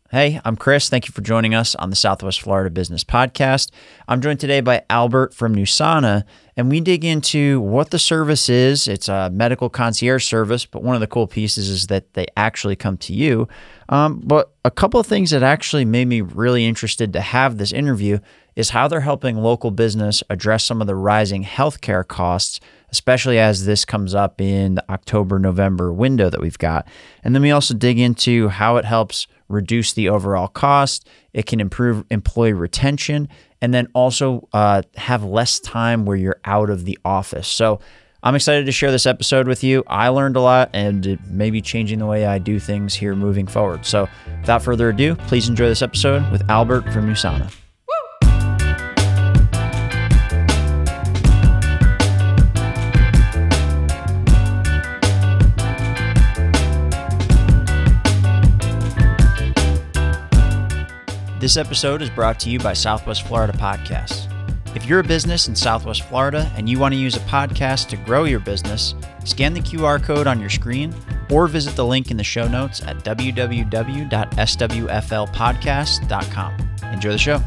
Hey, I'm Chris. Thank you for joining us on the Southwest Florida Business Podcast. I'm joined today by Albert from Nusana, and we dig into what the service is. It's a medical concierge service, but one of the cool pieces is that they actually come to you. But a couple of things that actually made me really interested to have this interview is how they're helping local business address some of the rising healthcare costs, especially as this comes up in the October-November window that we've got. And then we also dig into how it helps reduce the overall cost. It can improve employee retention, and then also have less time where you're out of the office. So I'm excited to share this episode with you. I learned a lot, and it may be changing the way I do things here moving forward. So without further ado, please enjoy this episode with Albert from Nusana. This episode is brought to you by Southwest Florida Podcasts. If you're a business in Southwest Florida and you want to use a podcast to grow your business, scan the QR code on your screen or visit the link in the show notes at www.swflpodcast.com. Enjoy the show.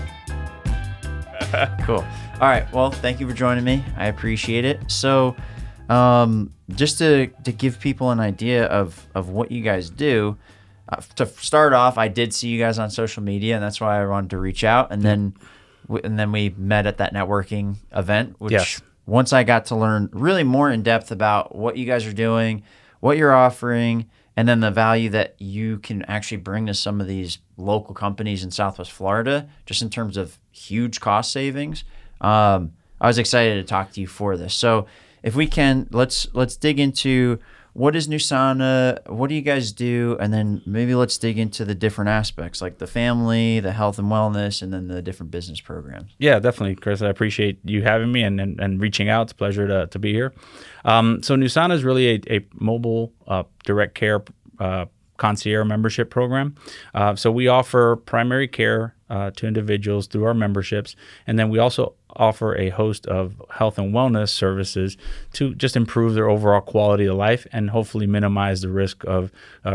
Cool. All right. Well, thank you for joining me. I appreciate it. So just to give people an idea of what you guys do, to start off, I did see you guys on social media, and that's why I wanted to reach out. And then we met at that networking event, which once I got to learn really more in depth about what you guys are doing, what you're offering, and then the value that you can actually bring to some of these local companies in Southwest Florida, just in terms of huge cost savings. I was excited to talk to you for this. So if we can, let's dig into what is Nusana, what do you guys do, and then maybe let's dig into the different aspects, like the family, the health and wellness, and then the different business programs. Yeah, definitely, Chris. I appreciate you having me and reaching out. It's a pleasure to be here. So Nusana is really a mobile direct care concierge membership program. So we offer primary care to individuals through our memberships, and then we also offer a host of health and wellness services to just improve their overall quality of life and hopefully minimize the risk of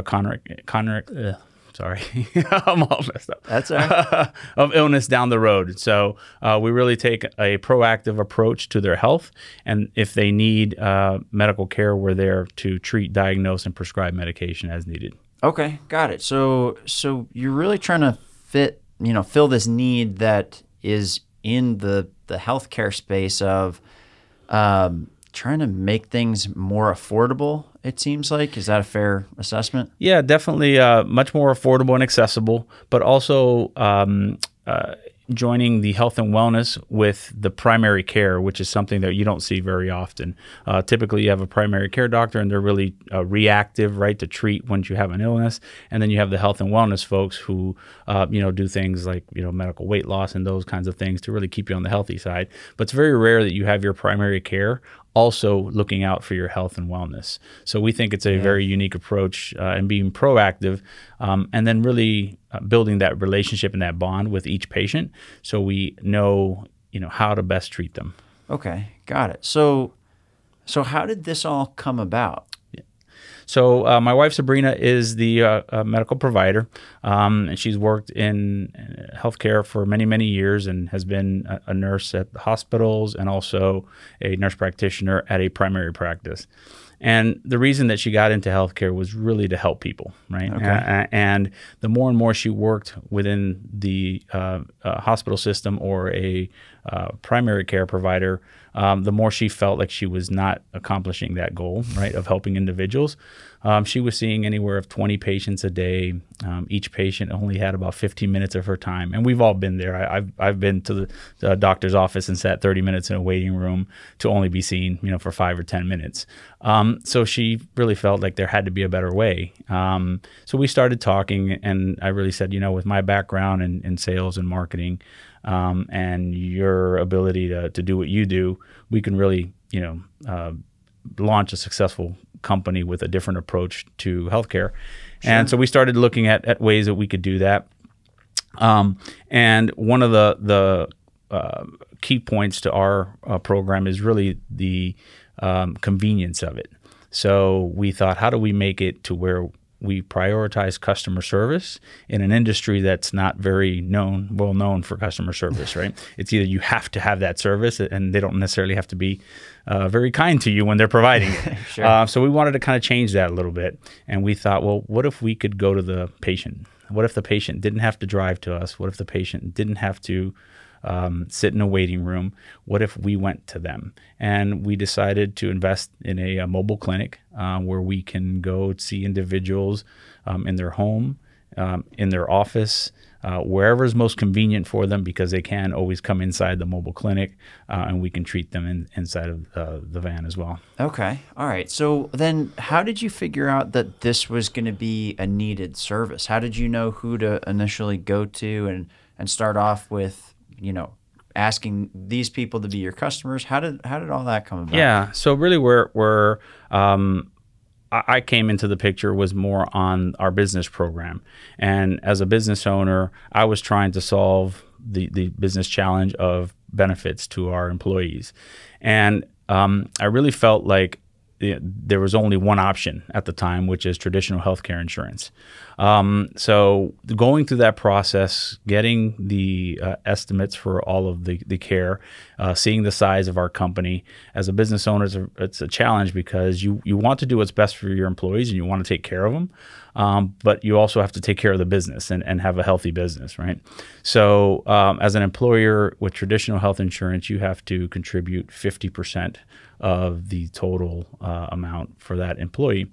sorry, I'm all messed up. That's all right. Of illness down the road. So we really take a proactive approach to their health, and if they need medical care, we're there to treat, diagnose, and prescribe medication as needed. Okay, got it. So you're really trying to fill this need that is in the healthcare space of trying to make things more affordable, it seems like. Is that a fair assessment? Yeah, definitely much more affordable and accessible, but also joining the health and wellness with the primary care, which is something that you don't see very often. Typically, you have a primary care doctor, and they're really reactive, right, to treat once you have an illness. And then you have the health and wellness folks who, do things like, medical weight loss and those kinds of things to really keep you on the healthy side. But it's very rare that you have your primary care also looking out for your health and wellness. So we think it's a very unique approach and being proactive, and then really building that relationship and that bond with each patient, so we know how to best treat them. Okay, got it. So how did this all come about? So my wife Sabrina is the medical provider, and she's worked in healthcare for many, many years and has been a nurse at hospitals and also a nurse practitioner at a primary practice. And the reason that she got into healthcare was really to help people, right? Okay. And the more and more she worked within the hospital system or a primary care provider, the more she felt like she was not accomplishing that goal, right, of helping individuals. She was seeing anywhere of 20 patients a day. Each patient only had about 15 minutes of her time. And we've all been there. I've been to the doctor's office and sat 30 minutes in a waiting room to only be seen, for 5 or 10 minutes. So she really felt like there had to be a better way. So we started talking, and I really said, with my background in sales and marketing, and your ability to do what you do, we can really, launch a successful company with a different approach to healthcare. Sure. And so we started looking at ways that we could do that. And one of the key points to our program is really the convenience of it. So we thought, how do we make it to where we prioritize customer service in an industry that's not very well known for customer service, right? It's either you have to have that service, and they don't necessarily have to be very kind to you when they're providing it. Sure. So we wanted to kind of change that a little bit. And we thought, well, what if we could go to the patient? What if the patient didn't have to drive to us? What if the patient didn't have to sit in a waiting room? What if we went to them? And we decided to invest in a mobile clinic where we can go see individuals in their home, in their office, wherever is most convenient for them, because they can always come inside the mobile clinic, and we can treat them inside of the van as well. Okay. All right. So then how did you figure out that this was going to be a needed service? How did you know who to initially go to and start off with, asking these people to be your customers? How did all that come about? Yeah. So really where I came into the picture was more on our business program. And as a business owner, I was trying to solve the business challenge of benefits to our employees. And I really felt like there was only one option at the time, which is traditional healthcare insurance. So going through that process, getting the estimates for all of the care, seeing the size of our company. As a business owner, it's a challenge because you want to do what's best for your employees and you want to take care of them. But you also have to take care of the business and have a healthy business, right? So as an employer with traditional health insurance, you have to contribute 50% of the total amount for that employee.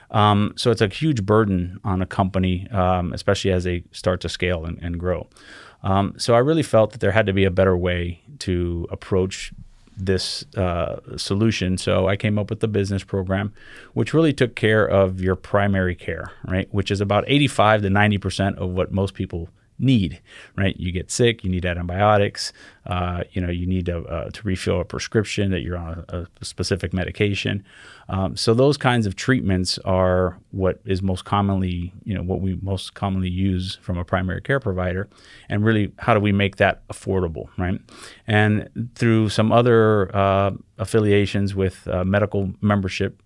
So it's a huge burden on a company, especially as they start to scale and grow. So I really felt that there had to be a better way to approach this solution. So I came up with the business program, which really took care of your primary care, right? Which is about 85 to 90% of what most people need, right? You get sick, you need antibiotics, you need to refill a prescription, that you're on a specific medication. So those kinds of treatments are what is most commonly, what we most commonly use from a primary care provider. And really, how do we make that affordable, right? And through some other affiliations with medical membership,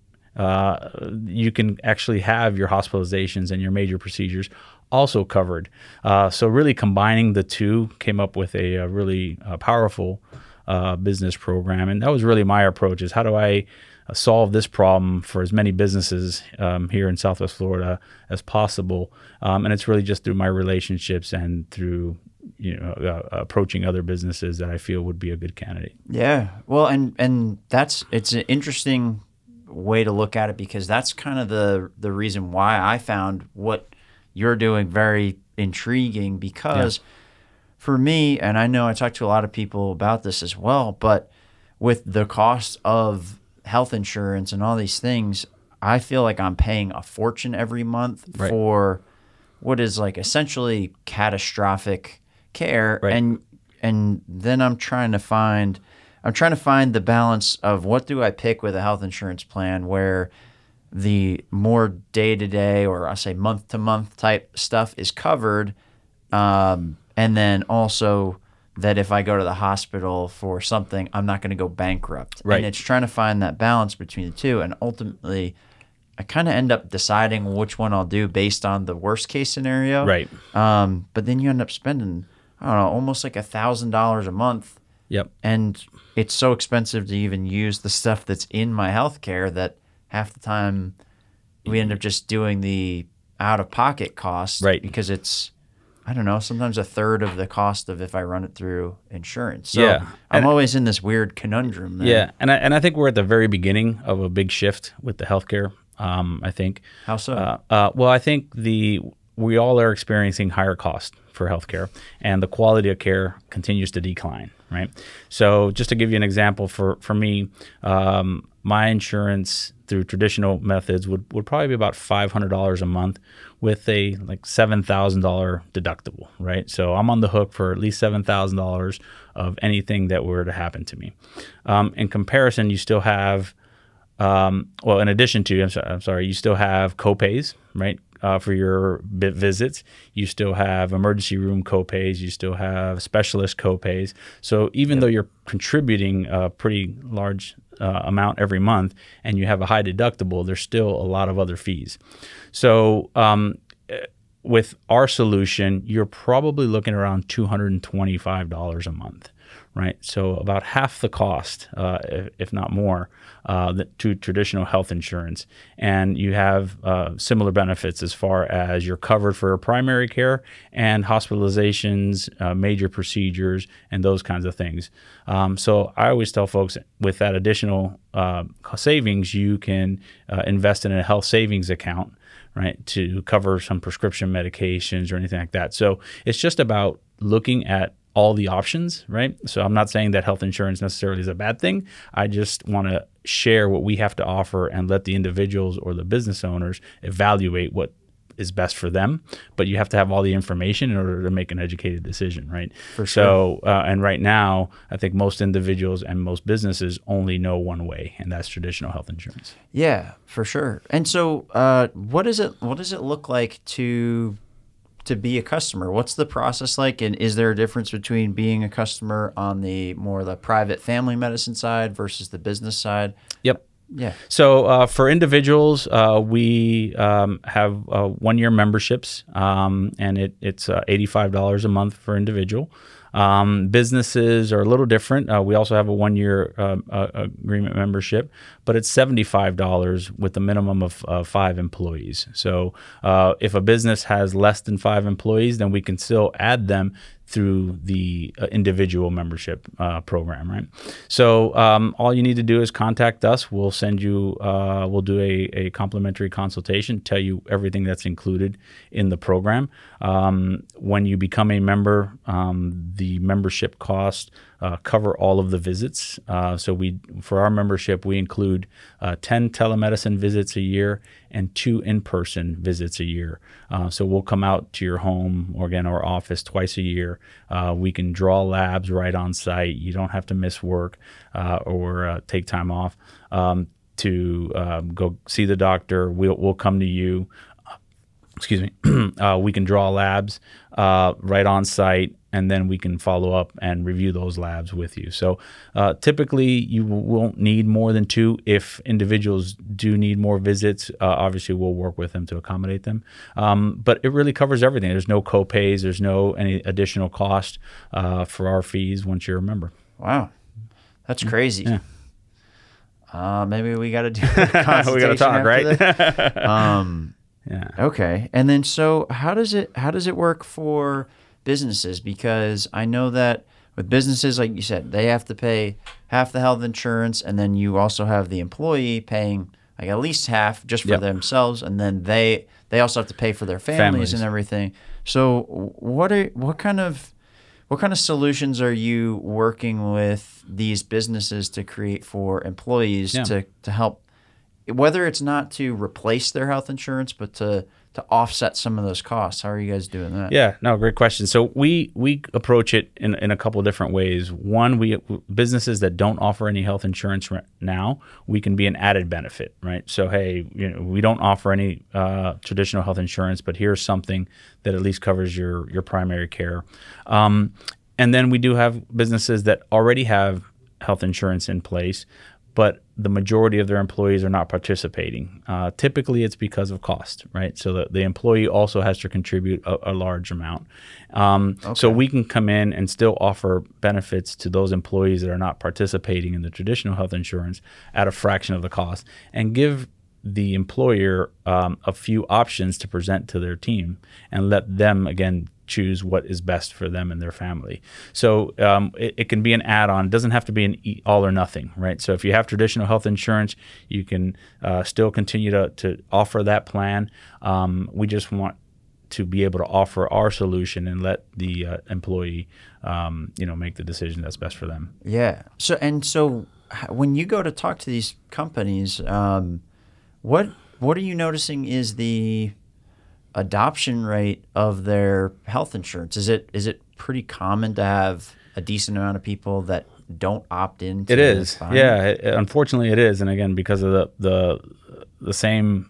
you can actually have your hospitalizations and your major procedures also covered. So really combining the two came up with a really powerful business program. And that was really my approach, is how do I solve this problem for as many businesses here in Southwest Florida as possible. And it's really just through my relationships and through approaching other businesses that I feel would be a good candidate. Yeah. Well, and it's an interesting way to look at it, because that's kind of the reason why I found what you're doing very intriguing, because for me, and I know I talked to a lot of people about this as well, but with the cost of health insurance and all these things, I feel like I'm paying a fortune every month for what is like essentially catastrophic care. Right. And then I'm trying to find the balance of what do I pick with a health insurance plan where the more day-to-day, or I say month-to-month type stuff is covered, and then also that if I go to the hospital for something, I'm not going to go bankrupt. Right. And it's trying to find that balance between the two, and ultimately I kind of end up deciding which one I'll do based on the worst-case scenario. Right. But then you end up spending, I don't know, almost like $1,000 a month. Yep. And it's so expensive to even use the stuff that's in my healthcare that half the time we end up just doing the out-of-pocket cost, right? Because it's, I don't know, sometimes a third of the cost of if I run it through insurance. So yeah. I'm always in this weird conundrum there. Yeah, and I think we're at the very beginning of a big shift with the healthcare. I think. How so? Well, I think we all are experiencing higher costs for healthcare, and the quality of care continues to decline, right? So just to give you an example, for me, my insurance through traditional methods would probably be about $500 a month with a like $7,000 deductible, right? So I'm on the hook for at least $7,000 of anything that were to happen to me. In comparison, you still have, in addition to, you still have copays, right? For your visits, you still have emergency room copays, you still have specialist copays. So even though you're contributing a pretty large amount every month and you have a high deductible, there's still a lot of other fees. So with our solution, you're probably looking around $225 a month, right? So about half the cost, if not more, to traditional health insurance. And you have similar benefits as far as you're covered for primary care and hospitalizations, major procedures, and those kinds of things. So I always tell folks with that additional savings, you can invest in a health savings account, right, to cover some prescription medications or anything like that. So it's just about looking at all the options, right? So I'm not saying that health insurance necessarily is a bad thing. I just want to share what we have to offer and let the individuals or the business owners evaluate what is best for them. But you have to have all the information in order to make an educated decision, right? For sure. So, and right now, I think most individuals and most businesses only know one way, and that's traditional health insurance. Yeah, for sure. And so, what does it look like to be a customer? What's the process like? And is there a difference between being a customer on the private family medicine side versus the business side? Yep. Yeah. So for individuals, we have 1-year memberships, and it's $85 a month for individual. Businesses are a little different. We also have a 1-year agreement membership, but it's $75 with a minimum of 5 employees. So if a business has less than 5 employees, then we can still add them through the individual membership program, right? So all you need to do is contact us. We'll send you, we'll do a complimentary consultation, tell you everything that's included in the program. When you become a member, the membership costs cover all of the visits. So for our membership, we include 10 telemedicine visits a year and 2 in-person visits a year. So we'll come out to your home or again our office twice a year. We can draw labs right on site. You don't have to miss work or take time off to go see the doctor. We'll come to you. Excuse me. We can draw labs right on site, and then we can follow up and review those labs with you. So typically you won't need more than 2. If individuals do need more visits, obviously we'll work with them to accommodate them. But it really covers everything. There's no co-pays. There's no any additional cost for our fees once you're a member. Wow. That's crazy. Yeah. Maybe we got to do a consultation. We got to talk, right? Yeah. Okay. And then so how does it work for businesses? Because I know that with businesses, like you said, they have to pay half the health insurance, and then you also have the employee paying like at least half just for themselves, and then they also have to pay for their families and everything. So what kind of solutions are you working with these businesses to create for employees to help, whether it's not to replace their health insurance, but to offset some of those costs? How are you guys doing that? Yeah, no, great question. So we approach it in a couple of different ways. One, businesses that don't offer any health insurance right now, we can be an added benefit, right? So hey, we don't offer any traditional health insurance, but here's something that at least covers your primary care. And then we do have businesses that already have health insurance in place, but the majority of their employees are not participating. Typically, it's because of cost, right? So the employee also has to contribute a large amount. So we can come in and still offer benefits to those employees that are not participating in the traditional health insurance at a fraction of the cost, and give the employer a few options to present to their team and let them, again, choose what is best for them and their family. So it can be an add-on. It doesn't have to be an all or nothing, right? So if you have traditional health insurance, you can still continue to offer that plan. We just want to be able to offer our solution and let the employee, make the decision that's best for them. Yeah. So when you go to talk to these companies, what are you noticing is the adoption rate of their health insurance? Is it pretty common to have a decent amount of people that don't opt in? It is. Yeah. Unfortunately, it is. And again, because of the same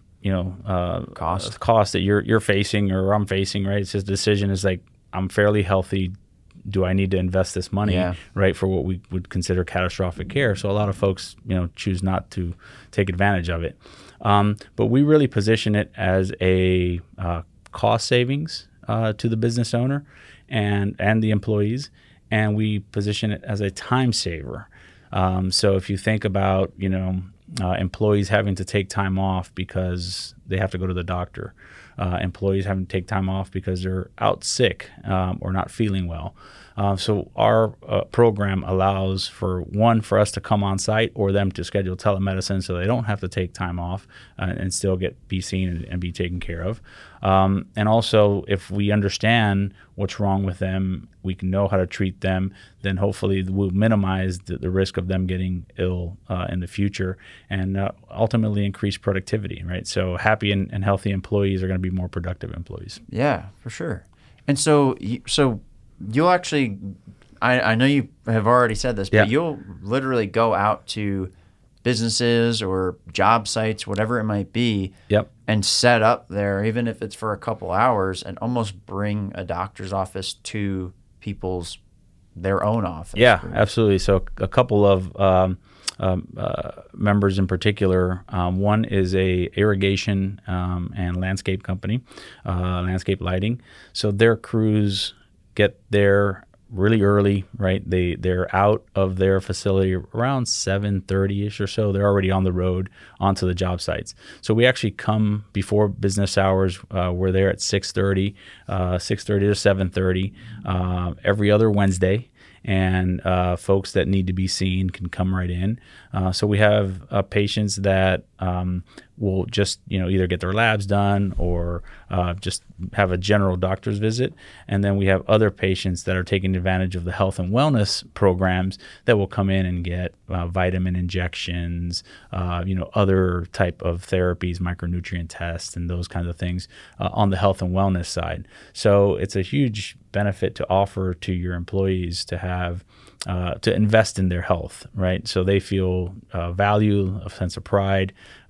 cost that you're facing or I'm facing, right? It's just decision is like, I'm fairly healthy. do I need to invest this money, right, for what we would consider catastrophic care? So a lot of folks, choose not to take advantage of it. But we really position it as a cost savings to the business owner and the employees, and we position it as a time saver. So if you think about, employees having to take time off because they have to go to the doctor, employees having to take time off because they're out sick or not feeling well. So our program allows for us to come on site or them to schedule telemedicine so they don't have to take time off and still be seen and be taken care of. And also, if we understand what's wrong with them, we can know how to treat them, then hopefully we'll minimize the risk of them getting ill in the future and ultimately increase productivity, right? So happy and healthy employees are going to be more productive employees. Yeah, for sure. And so you'll actually, I know you have already said this, but you'll literally go out to businesses or job sites, whatever it might be, and set up there, even if it's for a couple hours, and almost bring a doctor's office to their own office. Yeah, absolutely. So a couple of members in particular. One is a irrigation and landscape company, landscape lighting. So their crews get there really early, right? They're out of their facility around 7:30ish or so. They're already on the road onto the job sites. So we actually come before business hours. We're there at 6:30 to 7:30 every other Wednesday. And folks that need to be seen can come right in. So we have patients that will just either get their labs done or just have a general doctor's visit. And then we have other patients that are taking advantage of the health and wellness programs that will come in and get vitamin injections, other type of therapies, micronutrient tests, and those kinds of things on the health and wellness side. So it's a huge benefit to offer to your employees to have to invest in their health, right? So they feel value, a sense of pride,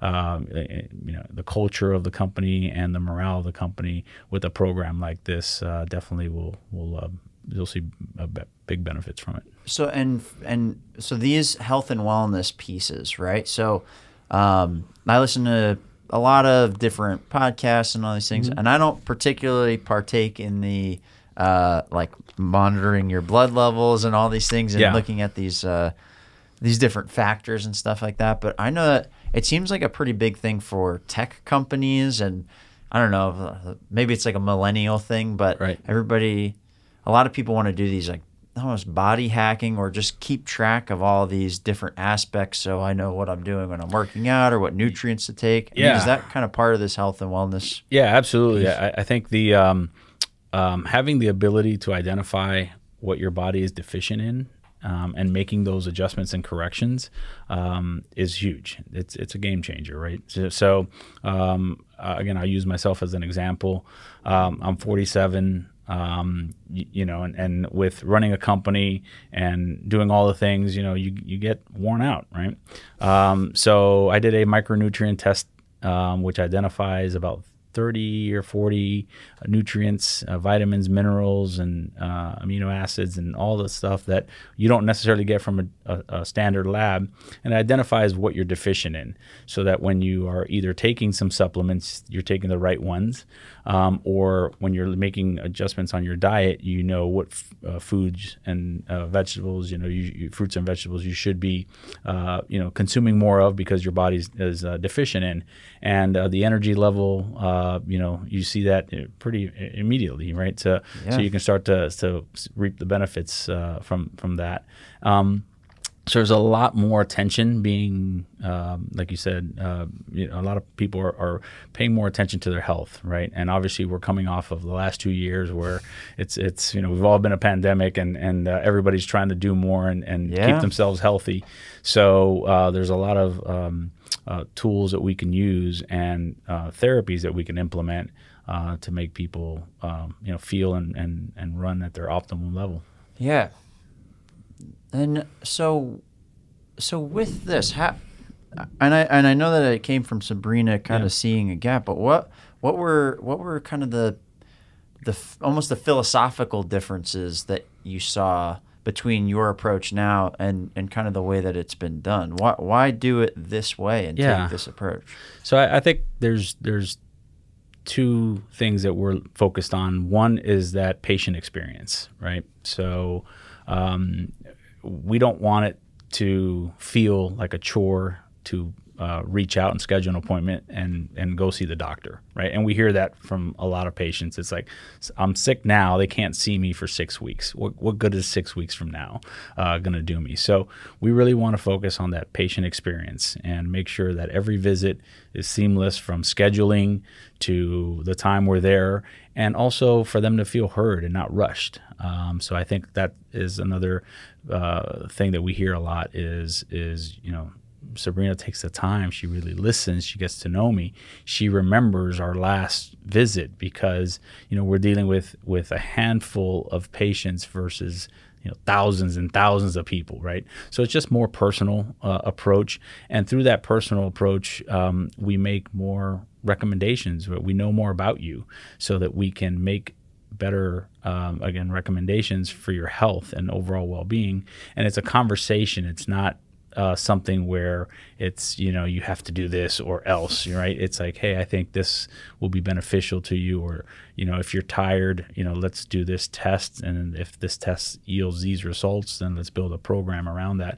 the culture of the company and the morale of the company with a program like this definitely will you'll see big benefits from it. So so these health and wellness pieces, right? So I listen to a lot of different podcasts and all these things, and I don't particularly partake in the like monitoring your blood levels and all these things and looking at these different factors and stuff like that. But I know that it seems like a pretty big thing for tech companies, and I don't know, maybe it's like a millennial thing, but a lot of people want to do these like almost body hacking or just keep track of all these different aspects so I know what I'm doing when I'm working out or what nutrients to take. I mean, is that kind of part of this health and wellness? Yeah, absolutely. I think the having the ability to identify what your body is deficient in and making those adjustments and corrections is huge. It's a game changer, right? So again, I'll use myself as an example. I'm 47. And with running a company and doing all the things, you get worn out, right? So I did a micronutrient test, which identifies about 30 or 40 nutrients, vitamins, minerals, and amino acids, and all the stuff that you don't necessarily get from a standard lab, and it identifies what you're deficient in, so that when you are either taking some supplements, you're taking the right ones, or when you're making adjustments on your diet, what foods and vegetables, fruits and vegetables you should be, consuming more of because your body is deficient in, and the energy level. You see that pretty immediately, right? So you can start to reap the benefits from that. So there's a lot more attention being, like you said, a lot of people are paying more attention to their health, right? And obviously we're coming off of the last 2 years where it's we've all been a pandemic and everybody's trying to do more and keep themselves healthy. So there's a lot of tools that we can use and therapies that we can implement to make people feel and run at their optimum level. Yeah. And so with this, and I know that it came from Sabrina kind of seeing a gap, but what were kind of the almost the philosophical differences that you saw between your approach now and kind of the way that it's been done? Why do it this way and take this approach? So I think there's two things that we're focused on. One is that patient experience, right? So we don't want it to feel like a chore to reach out and schedule an appointment and go see the doctor, right? And we hear that from a lot of patients. It's like, I'm sick now, they can't see me for 6 weeks. What good is 6 weeks from now going to do me? So we really want to focus on that patient experience and make sure that every visit is seamless, from scheduling to the time we're there, and also for them to feel heard and not rushed. So I think that is another thing that we hear a lot is Sabrina takes the time. She really listens. She gets to know me. She remembers our last visit, because we're dealing with a handful of patients versus thousands and thousands of people, right? So it's just more personal approach, and through that personal approach, we make more recommendations. We know more about you, so that we can make better recommendations for your health and overall well-being. And it's a conversation. It's not something where it's you have to do this or else, right? It's like, hey, I think this will be beneficial to you, or if you're tired, let's do this test, and if this test yields these results, then let's build a program around that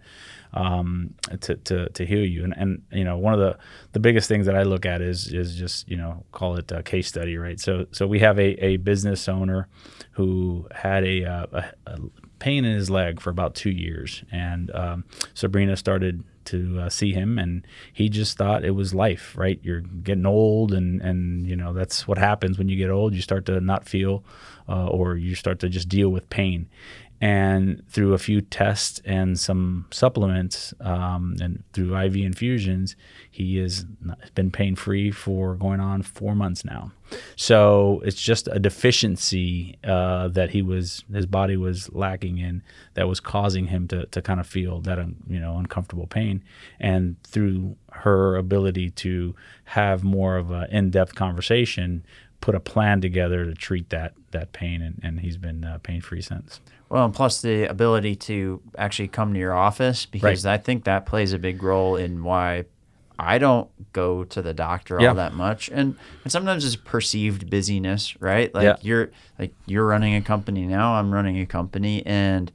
to heal you. And one of the biggest things that I look at is just call it a case study, right? So we have a business owner who had a pain in his leg for about 2 years, and Sabrina started to see him, and he just thought it was life, right? You're getting old, and that's what happens when you get old. You start to not feel or you start to just deal with pain. And through a few tests and some supplements and through IV infusions, he has been pain-free for going on 4 months now. So it's just a deficiency that his body was lacking in, that was causing him to kind of feel that uncomfortable pain. And through her ability to have more of an in-depth conversation, put a plan together to treat that pain, and he's been pain-free since. Well, and plus the ability to actually come to your office, because I think that plays a big role in why I don't go to the doctor all that much. And sometimes it's perceived busyness, right? Like you're running a company now, I'm running a company, and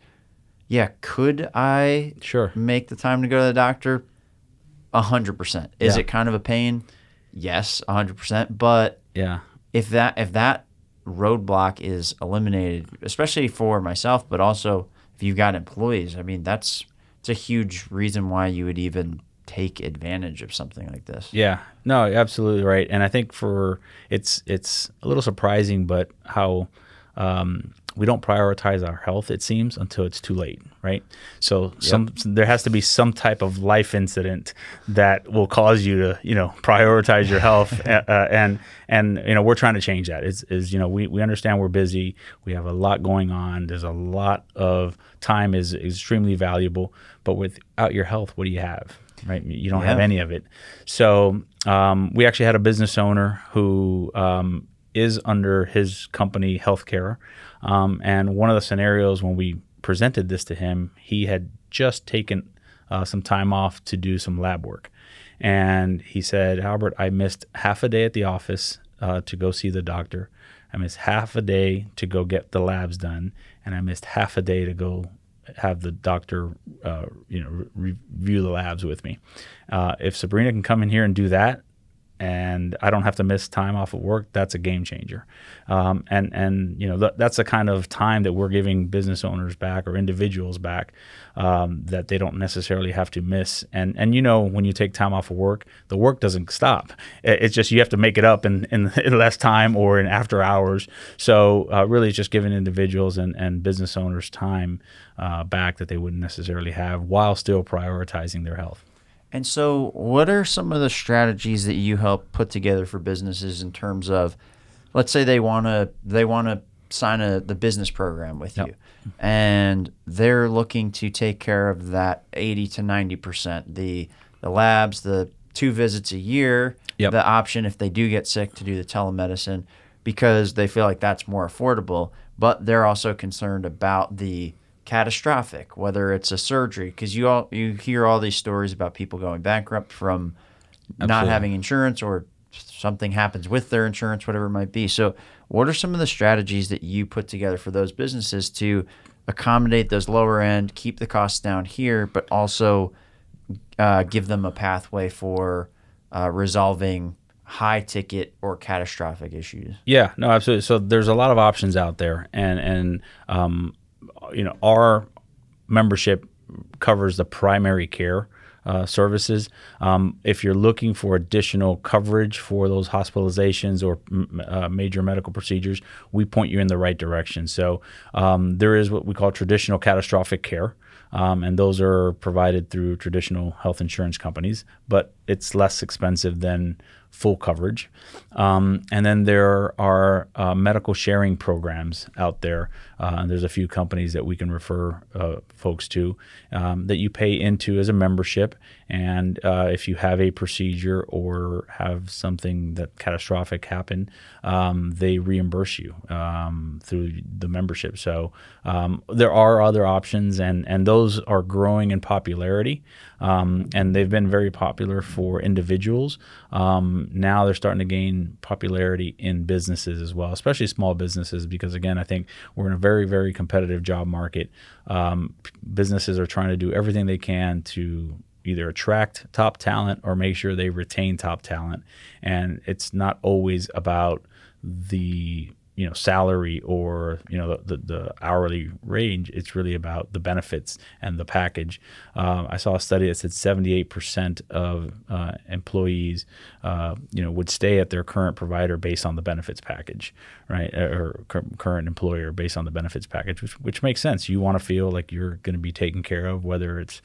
could I make the time to go to the doctor? 100%. Is it kind of a pain? Yes, 100%. But if that roadblock is eliminated, especially for myself, but also if you've got employees, I mean, it's a huge reason why you would even take advantage of something like this. Yeah, no, absolutely right. And I think it's a little surprising, but how we don't prioritize our health, it seems, until it's too late, right? So there has to be some type of life incident that will cause you to, prioritize your health, and we're trying to change that. We understand we're busy, we have a lot going on, there's a lot of time is extremely valuable, but without your health, what do you have, right? You don't have any of it. So we actually had a business owner who is under his company healthcare. And one of the scenarios when we presented this to him, he had just taken some time off to do some lab work. And he said, Albert, I missed half a day at the office to go see the doctor. I missed half a day to go get the labs done. And I missed half a day to go have the doctor review the labs with me. If Sabrina can come in here and do that, and I don't have to miss time off of work, that's a game changer. That's the kind of time that we're giving business owners back, or individuals back, that they don't necessarily have to miss. And when you take time off of work, the work doesn't stop. It's just you have to make it up in less time or in after hours. So really it's just giving individuals and business owners time back that they wouldn't necessarily have, while still prioritizing their health. And so what are some of the strategies that you help put together for businesses in terms of, let's say they want to sign the business program with you, and they're looking to take care of that 80 to 90%, the labs, the 2 visits a year, the option if they do get sick to do the telemedicine, because they feel like that's more affordable. but they're also concerned about the catastrophic, whether it's a surgery, because you hear all these stories about people going bankrupt from not Absolutely. having insurance, or something happens with their insurance, whatever it might be. So what are some of the strategies that you put together for those businesses to accommodate those lower end, keep the costs down here, but also give them a pathway for resolving high ticket or catastrophic issues? Yeah, no, absolutely. So there's a lot of options out there, and our membership covers the primary care services. If you're looking for additional coverage for those hospitalizations or major medical procedures, we point you in the right direction. So there is what we call traditional catastrophic care. And those are provided through traditional health insurance companies, but it's less expensive than full coverage. And then there are medical sharing programs out there. And there's a few companies that we can refer folks to that you pay into as a membership. And if you have a procedure or have something that catastrophic happen, they reimburse you through the membership. So there are other options, and those are growing in popularity. And they've been very popular for individuals. Now they're starting to gain popularity in businesses as well, especially small businesses, because again, I think we're in a very, very competitive job market. Businesses are trying to do everything they can to either attract top talent or make sure they retain top talent. And it's not always about the salary or the hourly range. It's really about the benefits and the package. I saw a study that said 78% of employees would stay at their current provider based on the benefits package, right? Or current employer based on the benefits package, which makes sense. You want to feel like you're going to be taken care of, whether it's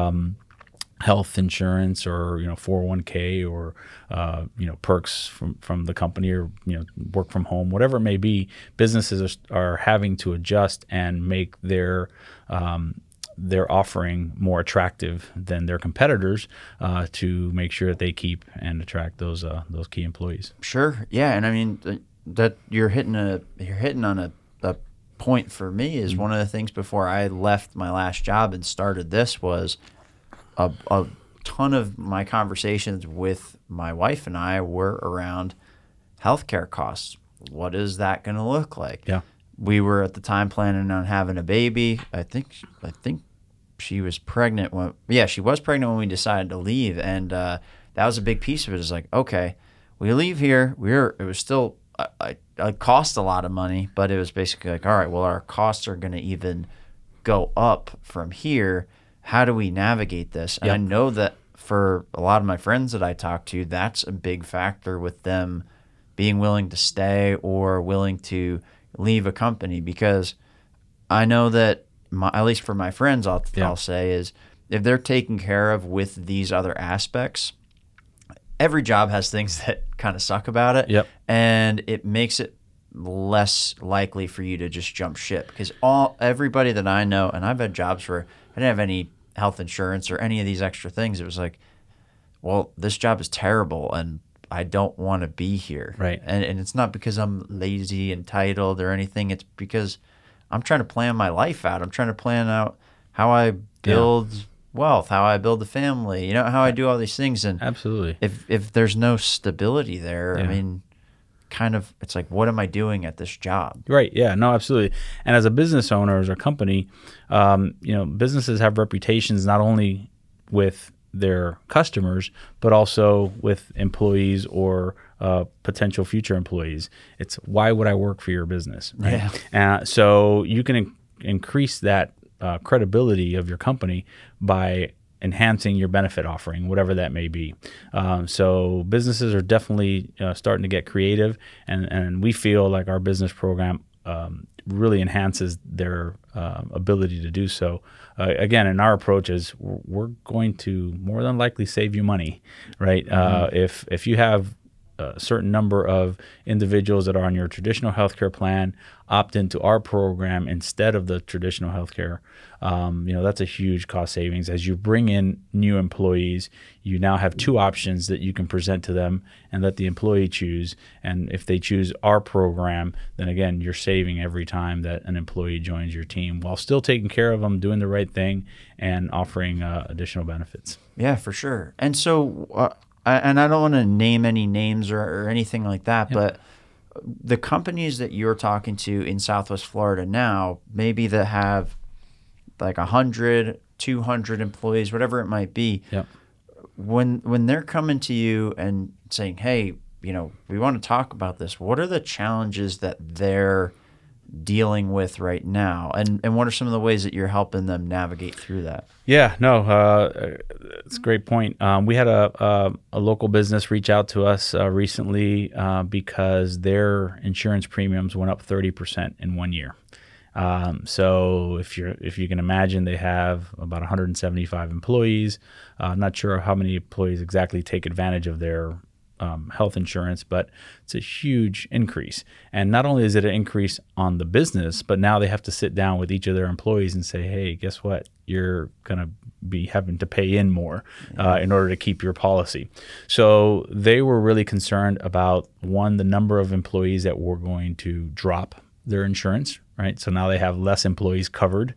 health insurance or 401k or perks from the company, or work from home, whatever it may be. Businesses are having to adjust and make their offering more attractive than their competitors to make sure that they keep and attract those key employees. Sure, yeah, and I mean that you're hitting on a point for me is one of the things before I left my last job and started this was a ton of my conversations with my wife and I were around healthcare costs. What is that going to look like? Yeah. We were at the time planning on having a baby. I think she was pregnant she was pregnant when we decided to leave, and that was a big piece of it. It's like, okay, we leave here. It was still it cost a lot of money, but it was basically like, all right, well, our costs are going to even go up from here. How do we navigate this? And Yep. I know that for a lot of my friends that I talk to, that's a big factor with them being willing to stay or willing to leave a company, because I know that at least for my friends, I'll say is if they're taken care of with these other aspects, every job has things that kind of suck about it. Yep. And it makes it less likely for you to just jump ship, because everybody that I know, and I've had jobs where I didn't have any health insurance or any of these extra things. It was like, well, this job is terrible and I don't want to be here. Right. And it's not because I'm lazy, entitled, or anything. It's because I'm trying to plan my life out. I'm trying to plan out how I build wealth, how I build a family, how I do all these things. And Absolutely. if there's no stability there, I mean, kind of, it's like, what am I doing at this job? Right. Yeah. No, absolutely. And as a business owner, as a company, businesses have reputations not only with their customers, but also with employees or potential future employees. It's why would I work for your business? Right? Yeah. So you can increase that credibility of your company by enhancing your benefit offering, whatever that may be. So businesses are definitely starting to get creative, and we feel like our business program really enhances their ability to do so. Again, and our approach is we're going to more than likely save you money, right? If you have a certain number of individuals that are on your traditional healthcare plan opt into our program instead of the traditional healthcare, that's a huge cost savings. As you bring in new employees, you now have two options that you can present to them and let the employee choose. And if they choose our program, then again, you're saving every time that an employee joins your team while still taking care of them, doing the right thing, and offering additional benefits. Yeah, for sure. And so, I don't want to name any names or anything like that, but the companies that you're talking to in Southwest Florida now, maybe that have like 100, 200 employees, whatever it might be, when they're coming to you and saying, hey, we want to talk about this, what are the challenges that they're dealing with right now, and what are some of the ways that you're helping them navigate through that? Yeah, no, it's a great point. We had a local business reach out to us recently because their insurance premiums went up 30% in 1 year. So if you can imagine, they have about 175 employees. Not sure how many employees exactly take advantage of their health insurance, but it's a huge increase. And not only is it an increase on the business, but now they have to sit down with each of their employees and say, hey, guess what? You're going to be having to pay in more in order to keep your policy. So they were really concerned about, one, the number of employees that were going to drop their insurance, right? So now they have less employees covered.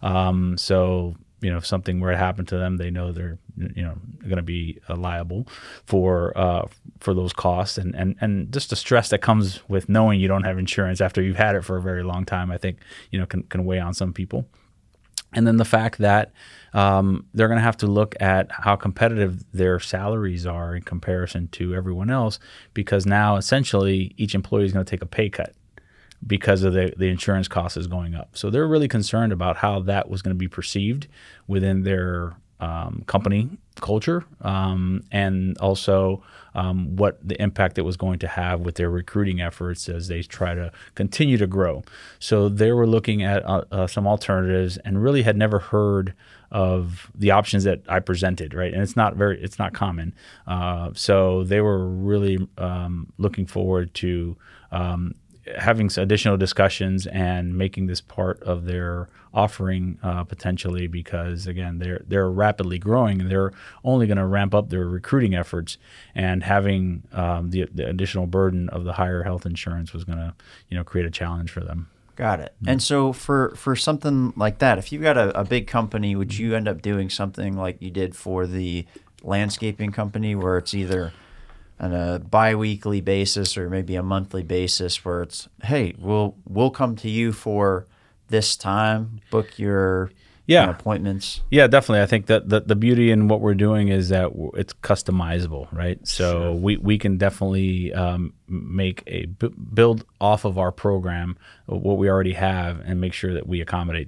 If something were to happen to them, they know they're going to be liable for those costs, and just the stress that comes with knowing you don't have insurance after you've had it for a very long time, I think can weigh on some people. And then the fact that they're going to have to look at how competitive their salaries are in comparison to everyone else, because now essentially each employee is going to take a pay cut because of the insurance cost is going up. So they're really concerned about how that was going to be perceived within their company culture, and also what the impact it was going to have with their recruiting efforts as they try to continue to grow. So they were looking at some alternatives and really had never heard of the options that I presented, right? And it's not common. So they were really looking forward to having some additional discussions and making this part of their offering potentially, because again, they're rapidly growing and they're only going to ramp up their recruiting efforts, and having the additional burden of the higher health insurance was going to create a challenge for them. Got it. And so for something like that, if you've got a big company, would you end up doing something like you did for the landscaping company, where it's either on a bi-weekly basis or maybe a monthly basis, where it's, hey, we'll come to you for this time, book your appointments? Yeah, definitely. I think that the beauty in what we're doing is that it's customizable, right? So we can definitely build off of our program what we already have and make sure that we accommodate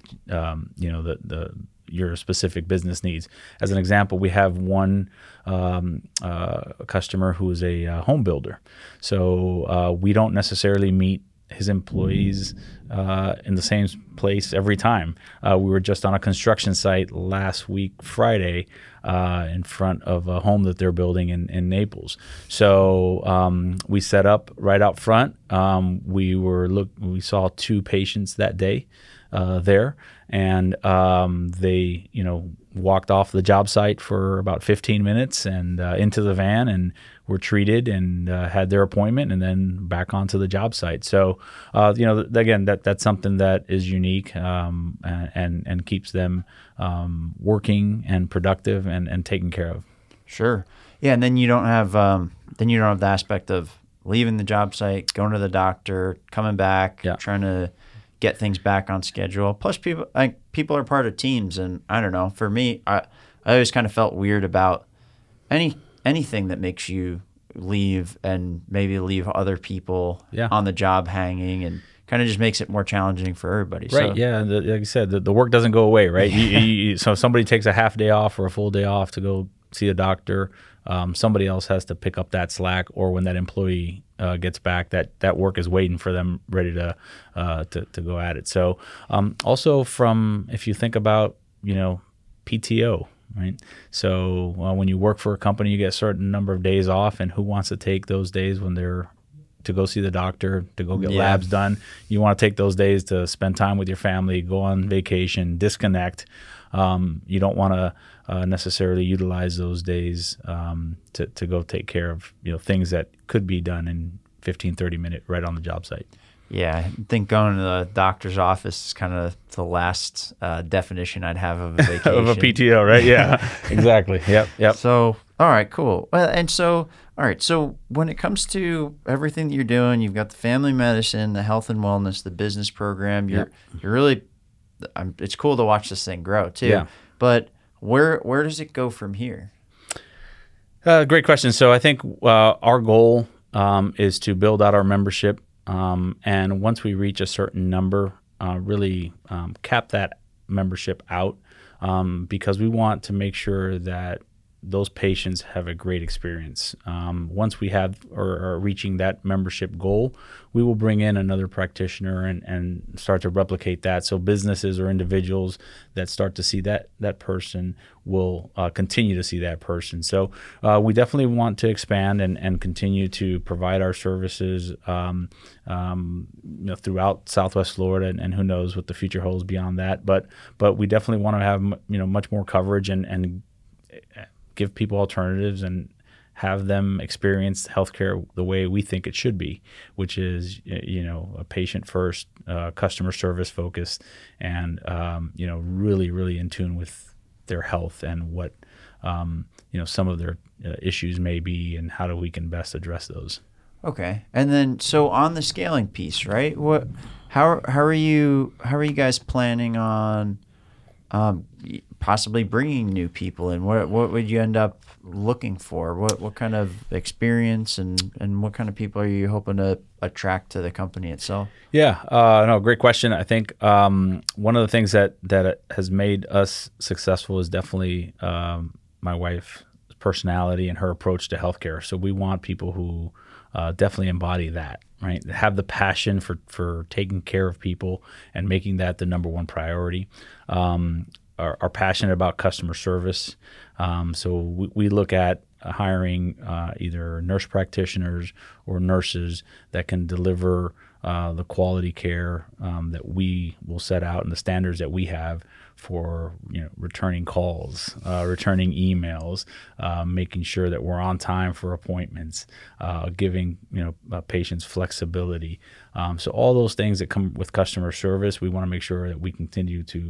your specific business needs. As an example, we have one customer who is a home builder. So we don't necessarily meet his employees in the same place every time. We were just on a construction site last week, Friday, in front of a home that they're building in Naples. So we set up right out front. We saw 2 patients that day there, and they walked off the job site for about 15 minutes and into the van, and were treated and had their appointment, and then back onto the job site. So again, that's something that is unique, and keeps them working and productive and taken care of. Sure. Yeah, and then you don't have the aspect of leaving the job site, going to the doctor, coming back, trying to get things back on schedule. Plus, people are part of teams, and I don't know. For me, I always kind of felt weird about anything that makes you leave and maybe leave other people on the job hanging, and kind of just makes it more challenging for everybody. Right. So, yeah. Like you said, the work doesn't go away, right? So if somebody takes a half day off or a full day off to go see a doctor, somebody else has to pick up that slack, or when that employee gets back, that work is waiting for them, ready to go at it. So also if you think about PTO, right? So when you work for a company, you get a certain number of days off, and who wants to take those days when they're to go see the doctor, to go get labs done? You want to take those days to spend time with your family, go on vacation, disconnect. You don't want to necessarily utilize those days to go take care of things that could be done in 15, 30 minutes right on the job site. Yeah, I think going to the doctor's office is kind of the last definition I'd have of a vacation. Of a PTO, right? Yeah, exactly. Yep. So, all right, cool. Well, and so, all right, so when it comes to everything that you're doing, you've got the family medicine, the health and wellness, the business program. You're really, it's cool to watch this thing grow too. Yeah. But where does it go from here? Great question. So I think our goal is to build out our membership. And once we reach a certain number, really cap that membership out because we want to make sure that those patients have a great experience. Once we have or are reaching that membership goal, we will bring in another practitioner and start to replicate that. So businesses or individuals that start to see that person will continue to see that person. So we definitely want to expand and continue to provide our services throughout Southwest Florida, and who knows what the future holds beyond that. But we definitely want to have much more coverage and give people alternatives and have them experience healthcare the way we think it should be, which is a patient first, customer service focused, and really, really in tune with their health and what some of their issues may be, and how we can best address those. Okay, and then so on the scaling piece, right? How are you guys planning on possibly bringing new people in? What would you end up looking for? What kind of experience and what kind of people are you hoping to attract to the company itself? Yeah, no, great question. I think one of the things that has made us successful is definitely my wife's personality and her approach to healthcare. So we want people who definitely embody that, right? Have the passion for taking care of people and making that the number one priority. Are passionate about customer service. So we look at hiring either nurse practitioners or nurses that can deliver the quality care that we will set out and the standards that we have for returning calls, returning emails, making sure that we're on time for appointments, giving patients flexibility. So all those things that come with customer service, we want to make sure that we continue to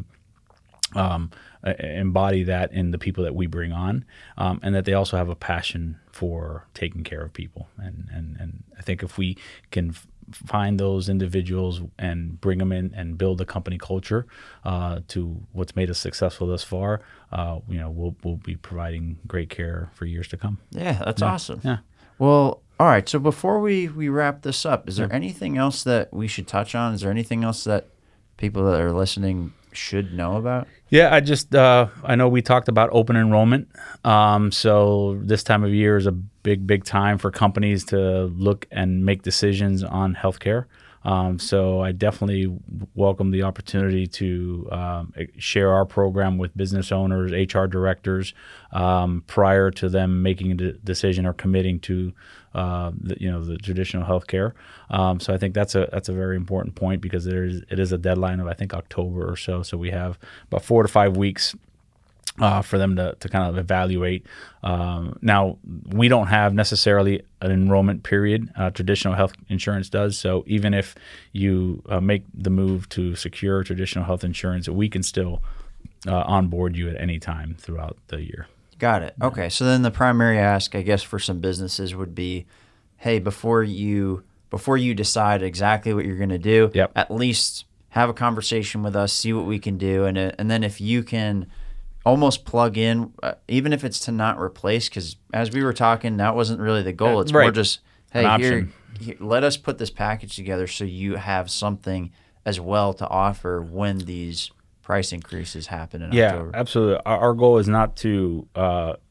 embody that in the people that we bring on, and that they also have a passion for taking care of people. And I think if we can find those individuals and bring them in and build a company culture to what's made us successful thus far, we'll be providing great care for years to come. Yeah, that's awesome. Yeah. Well, all right. So before we wrap this up, is there anything else that we should touch on? Is there anything else that people that are listening should know about? Yeah, I know we talked about open enrollment. So this time of year is a big time for companies to look and make decisions on healthcare. So I definitely welcome the opportunity to share our program with business owners, HR directors, prior to them making a decision or committing to the traditional healthcare. So I think that's a very important point because it is a deadline of I think October or so. So we have about 4 to 5 weeks for them to kind of evaluate. Now, we don't have necessarily an enrollment period. Traditional health insurance does. So even if you make the move to secure traditional health insurance, we can still onboard you at any time throughout the year. Got it. Okay. So then the primary ask, I guess, for some businesses would be, hey, before you decide exactly what you're going to do, at least have a conversation with us, see what we can do. And then if you can almost plug in, even if it's to not replace, because as we were talking, that wasn't really the goal. It's more just, hey, here, let us put this package together so you have something as well to offer when these price increases happen in October. Yeah, absolutely. Our goal is not to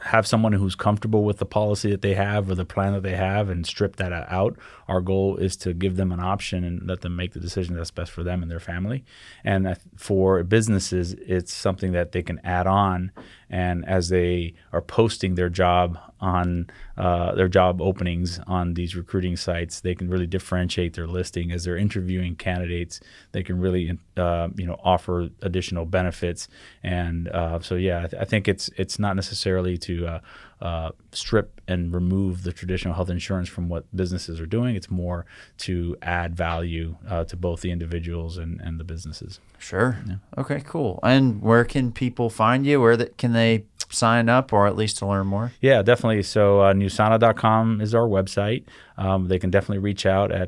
have someone who's comfortable with the policy that they have or the plan that they have and strip that out. Our goal is to give them an option and let them make the decision that's best for them and their family. And for businesses, it's something that they can add on. And as they are posting their job on their job openings on these recruiting sites, they can really differentiate their listing. As they're interviewing candidates, they can really offer additional benefits. And I think it's not necessarily to strip and remove the traditional health insurance from what businesses are doing. It's more to add value to both the individuals and the businesses. Sure. Yeah. Okay, cool. And where can people find you? Can they sign up, or at least to learn more? Yeah, definitely. So nusana.com is our website. They can definitely reach out at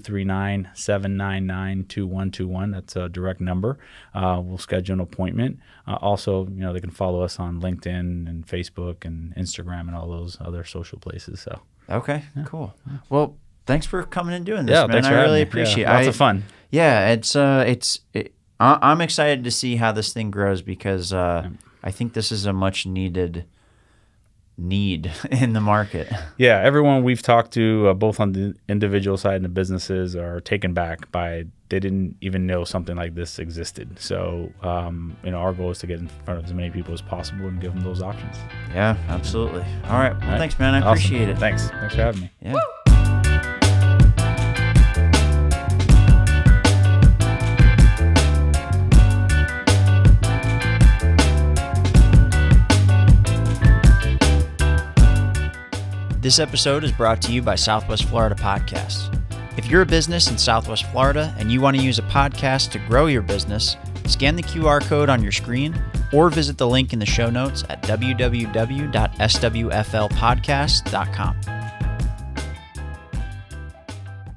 239-799-2121. That's a direct number. We'll schedule an appointment. Also, they can follow us on LinkedIn and Facebook and Instagram and all those other social places. So okay, cool. Well, thanks for coming and doing this, man. Thanks for I really having me. appreciate it. Lots of fun. Yeah, I'm excited to see how this thing grows because I think this is a much needed need in the market. Yeah, everyone we've talked to, both on the individual side and the businesses, are taken back by they didn't even know something like this existed. So, our goal is to get in front of as many people as possible and give them those options. Yeah, absolutely. All right. Well, thanks, man. I appreciate it. Thanks for having me. Yeah. This episode is brought to you by Southwest Florida Podcasts. If you're a business in Southwest Florida and you want to use a podcast to grow your business, scan the QR code on your screen or visit the link in the show notes at www.swflpodcast.com.